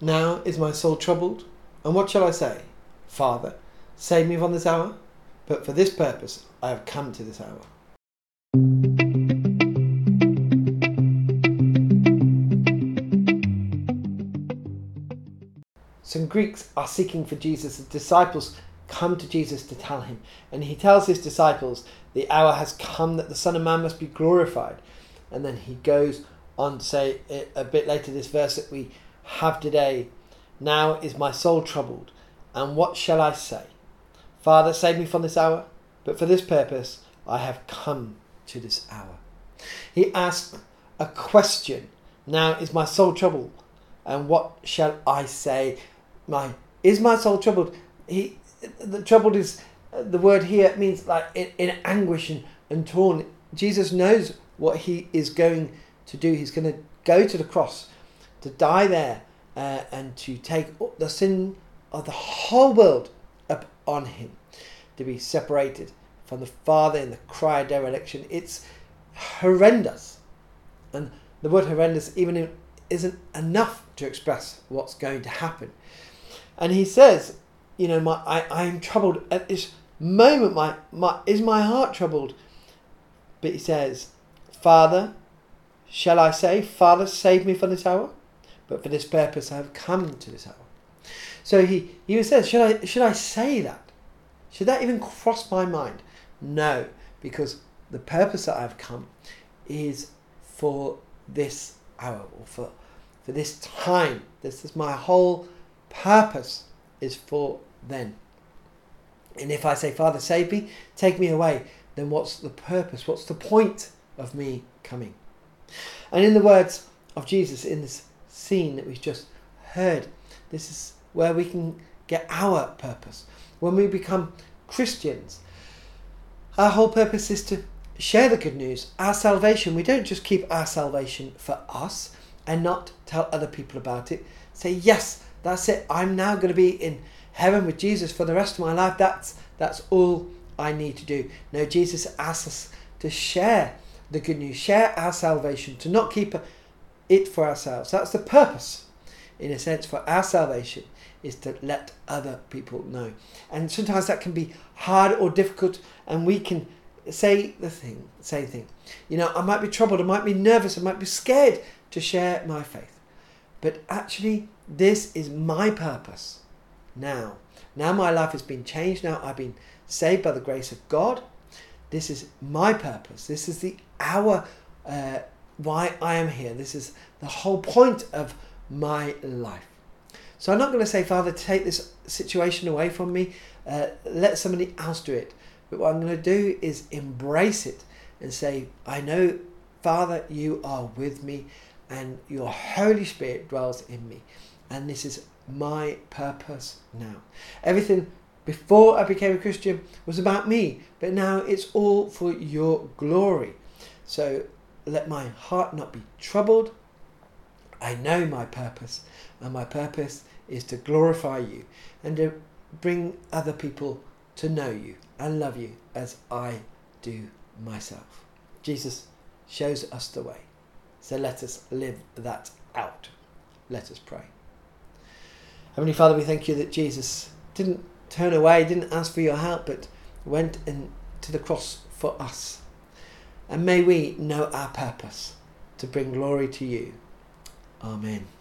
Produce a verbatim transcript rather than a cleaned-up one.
Now is my soul troubled, and what shall I say? Father, save me from this hour, but for this purpose I have come to this hour. Some Greeks are seeking for Jesus. The disciples come to Jesus to tell him, and he tells his disciples the hour has come that the Son of Man must be glorified. And then he goes on to say a bit later this verse that we have today, now is my soul troubled, and what shall I say? Father, save me from this hour, but for this purpose I have come to this hour. He asks a question, now is my soul troubled, and what shall I say? My is my soul troubled? He the troubled is the word here means like in, in anguish and, and torn. Jesus knows what he is going to do. He's going to go to the cross to die there uh, and to take the sin of the whole world up on him, to be separated from the Father in the cry of dereliction. It's horrendous, and the word horrendous even isn't enough to express what's going to happen. And he says, you know, my I, I am troubled at this moment. My, my is my heart troubled? But he says, Father, shall I say, Father, save me from this hour? But for this purpose I have come to this hour. So he even says, should I should I say that? Should that even cross my mind? No, because the purpose that I've come is for this hour, or for for this time. This is my whole purpose, is for then. And if I say, Father, save me, take me away, then what's the purpose? What's the point of me coming? And in the words of Jesus in this scene that we've just heard, this is where we can get our purpose. When we become Christians, our whole purpose is to share the good news, our salvation. We don't just keep our salvation for us and not tell other people about it. Say, yes, that's it. I'm now going to be in heaven with Jesus for the rest of my life. That's that's all I need to do. No, Jesus asks us to share the good news, share our salvation, to not keep it for ourselves. That's the purpose, in a sense, for our salvation, is to let other people know. And sometimes that can be hard or difficult, and we can say the thing, same thing. You know, I might be troubled, I might be nervous, I might be scared to share my faith. But actually, this is my purpose now. Now my life has been changed. Now I've been saved by the grace of God. This is my purpose. This is the hour uh, why I am here. This is the whole point of my life. So I'm not going to say, Father, take this situation away from me. Uh, let somebody else do it. But what I'm going to do is embrace it and say, I know, Father, you are with me, and your Holy Spirit dwells in me. And this is my purpose now. Everything before I became a Christian was about me, but now it's all for your glory. So let my heart not be troubled. I know my purpose, and my purpose is to glorify you and to bring other people to know you and love you as I do myself. Jesus shows us the way. So let us live that out. Let us pray. Heavenly Father, we thank you that Jesus didn't turn away, didn't ask for your help, but went in to the cross for us. And may we know our purpose to bring glory to you. Amen.